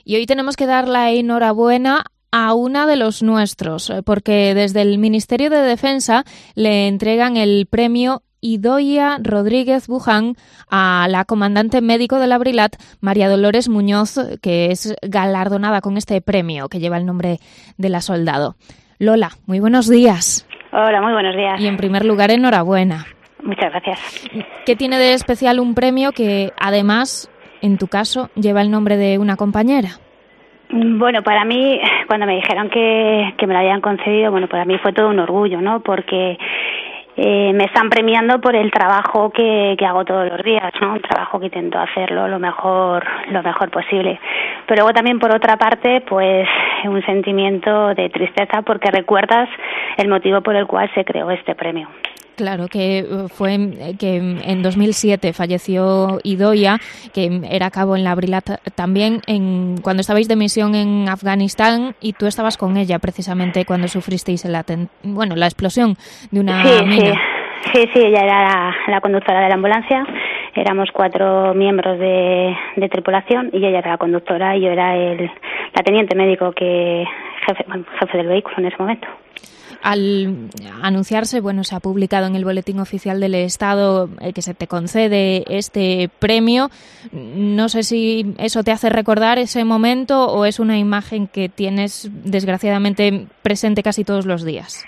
Y hoy tenemos que dar la enhorabuena a una de los nuestros, porque desde el Ministerio de Defensa le entregan el premio Idoia Rodríguez Buján a la comandante médico de la Brilat, María Dolores Muñoz, que es galardonada con este premio que lleva el nombre de la soldado. Lola, muy buenos días. Hola, muy buenos días. Y en primer lugar, enhorabuena. Muchas gracias. ¿Qué tiene de especial un premio que, además, en tu caso, lleva el nombre de una compañera? Bueno, para mí, cuando me dijeron que me lo habían concedido, bueno, para mí fue todo un orgullo, ¿no? Porque me están premiando por el trabajo que hago todos los días, ¿no? Un trabajo que intento hacerlo lo mejor posible. Pero luego también, por otra parte, pues un sentimiento de tristeza porque recuerdas el motivo por el cual se creó este premio. Claro, que fue que en 2007 falleció Idoia, que era cabo en la Brilat también, cuando estabais de misión en Afganistán, y tú estabas con ella precisamente cuando sufristeis la explosión de una mina. Sí, ella era la conductora de la ambulancia. Éramos 4 miembros de tripulación y ella era la conductora y yo era la teniente médico jefe del vehículo en ese momento. Al anunciarse, se ha publicado en el Boletín Oficial del Estado que se te concede este premio. No sé si eso te hace recordar ese momento o es una imagen que tienes, desgraciadamente, presente casi todos los días.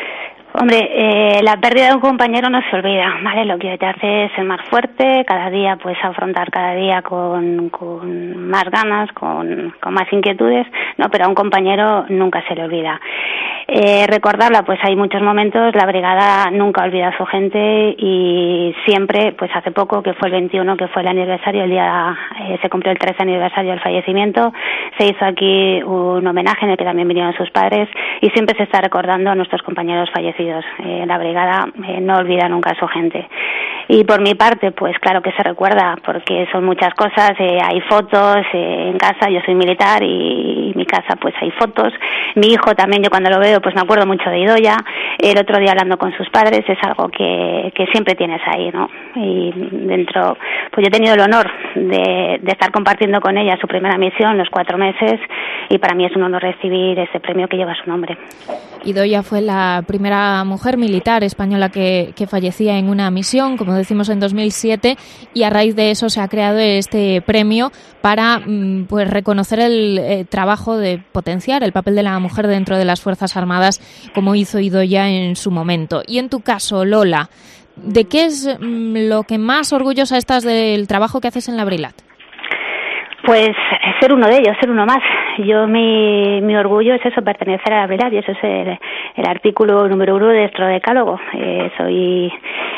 Hombre, la pérdida de un compañero no se olvida, ¿vale? Lo que te hace es ser más fuerte, cada día, pues afrontar cada día con más ganas, con más inquietudes, ¿no? Pero a un compañero nunca se le olvida. Recordarla, pues hay muchos momentos, la brigada nunca olvida a su gente y siempre, pues hace poco, que fue el 21, que fue el aniversario, se cumplió el 13 aniversario del fallecimiento, se hizo aquí un homenaje en el que también vinieron sus padres y siempre se está recordando a nuestros compañeros fallecidos. La brigada no olvida nunca a su gente. Y por mi parte, pues claro que se recuerda, porque son muchas cosas, hay fotos en casa, yo soy militar y en mi casa pues hay fotos. Mi hijo también, yo cuando lo veo pues me acuerdo mucho de Idoia. El otro día hablando con sus padres es algo que siempre tienes ahí, ¿no? Y dentro, pues yo he tenido el honor de estar compartiendo con ella su primera misión, los 4 meses, y para mí es un honor recibir ese premio que lleva su nombre. Idoia fue la primera mujer militar española que fallecía en una misión, como decimos, en 2007, y a raíz de eso se ha creado este premio para pues reconocer el trabajo de potenciar el papel de la mujer dentro de las Fuerzas Armadas, como hizo Idoia en su momento. Y en tu caso, Lola, ¿de qué es lo que más orgullosa estás del trabajo que haces en la Brilat? Pues ser uno de ellos, ser uno más. Yo mi orgullo es eso, pertenecer a la Brilat, y eso es el artículo número 1 de nuestro decálogo. Soy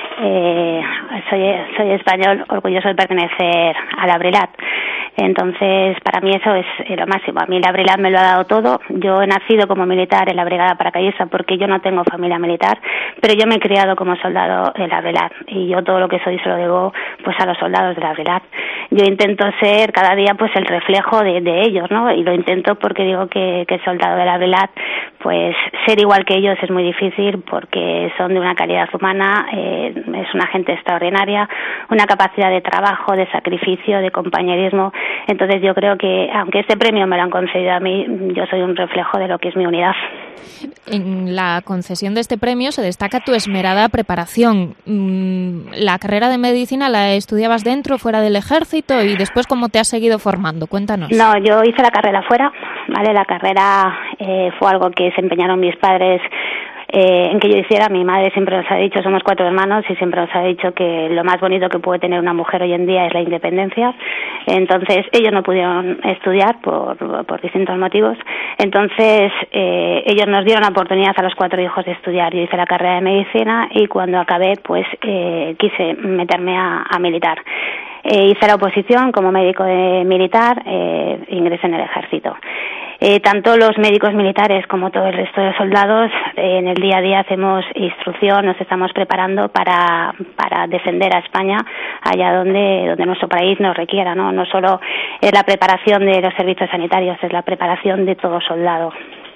español, orgulloso de pertenecer a la Brilat. Entonces, para mí eso es lo máximo. A mí la Brilat me lo ha dado todo. Yo he nacido como militar en la Brigada Paracaidista porque yo no tengo familia militar, pero yo me he criado como soldado en la Brilat y yo todo lo que soy se lo debo pues a los soldados de la Brilat. Yo intento ser cada día pues el reflejo de ellos, ¿no? Y lo intento porque digo que el soldado de la Brilat, pues ser igual que ellos es muy difícil porque son de una calidad humana, es una gente extraordinaria, una capacidad de trabajo, de sacrificio, de compañerismo. Entonces yo creo que, aunque este premio me lo han concedido a mí, yo soy un reflejo de lo que es mi unidad. En la concesión de este premio se destaca tu esmerada preparación. ¿La carrera de medicina la estudiabas dentro, fuera del ejército? Y después, ¿cómo te has seguido formando? Cuéntanos. No, yo hice la carrera fuera, ¿vale? La carrera fue algo que se empeñaron mis padres en que yo hiciera. Mi madre siempre nos ha dicho, somos 4 hermanos y siempre nos ha dicho que lo más bonito que puede tener una mujer hoy en día es la independencia. Entonces ellos no pudieron estudiar por distintos motivos. Entonces ellos nos dieron la oportunidad a los 4 hijos de estudiar. Yo hice la carrera de medicina y cuando acabé pues quise meterme a militar. Hice la oposición como médico militar, ingresé en el ejército. Tanto los médicos militares como todo el resto de soldados en el día a día hacemos instrucción, nos estamos preparando para defender a España allá donde nuestro país nos requiera, ¿no? No solo es la preparación de los servicios sanitarios, es la preparación de todo soldado.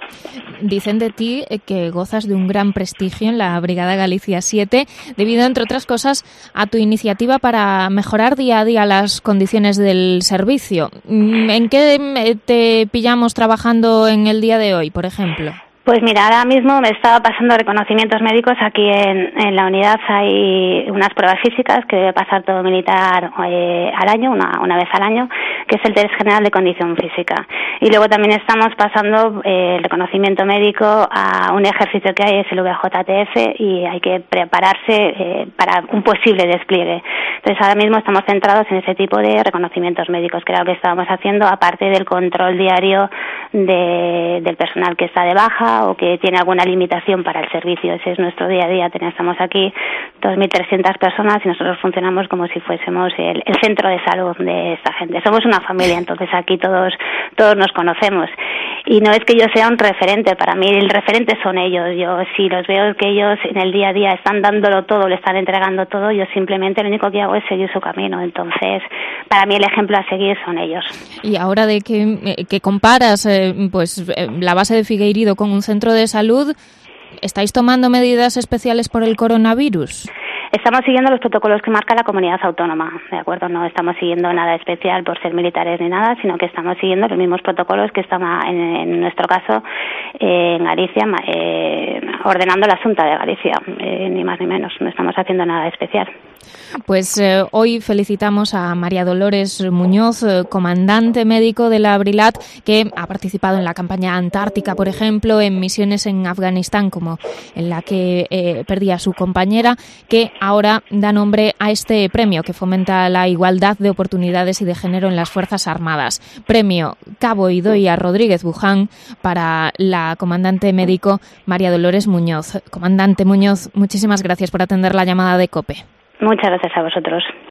Dicen de ti que gozas de un gran prestigio en la Brigada Galicia 7, debido, entre otras cosas, a tu iniciativa para mejorar día a día las condiciones del servicio. ¿En qué te pillamos trabajando en el día de hoy, por ejemplo? Pues mira, ahora mismo me estaba pasando reconocimientos médicos. Aquí en la unidad hay unas pruebas físicas que debe pasar todo militar al año, una vez al año, que es el test general de condición física. Y luego también estamos pasando el reconocimiento médico a un ejercicio que hay, es el VJTF, y hay que prepararse para un posible despliegue. Entonces ahora mismo estamos centrados en ese tipo de reconocimientos médicos, que era lo que estábamos haciendo, aparte del control diario del personal que está de baja o que tiene alguna limitación para el servicio. Ese es nuestro día a día. Estamos aquí 2.300 personas y nosotros funcionamos como si fuésemos el centro de salud de esta gente. Somos una familia, entonces aquí todos nos conocemos. Y no es que yo sea un referente, para mí el referente son ellos. Yo si los veo que ellos en el día a día están dándolo todo, le están entregando todo, yo simplemente lo único que hago es seguir su camino. Entonces, para mí el ejemplo a seguir son ellos. Y ahora de que comparas la base de Figueiredo con un centro de salud, ¿estáis tomando medidas especiales por el coronavirus? Estamos siguiendo los protocolos que marca la comunidad autónoma, ¿de acuerdo? No estamos siguiendo nada especial por ser militares ni nada, sino que estamos siguiendo los mismos protocolos que está en nuestro caso en Galicia, ordenando la Xunta de Galicia, ni más ni menos. No estamos haciendo nada especial. Pues hoy felicitamos a María Dolores Muñoz, comandante médico de la Brilat, que ha participado en la campaña antártica, por ejemplo, en misiones en Afganistán, como en la que perdía a su compañera, que ahora da nombre a este premio que fomenta la igualdad de oportunidades y de género en las Fuerzas Armadas. Premio Cabo Idoia Rodríguez Buján para la comandante médico María Dolores Muñoz. Comandante Muñoz, muchísimas gracias por atender la llamada de COPE. Muchas gracias a vosotros.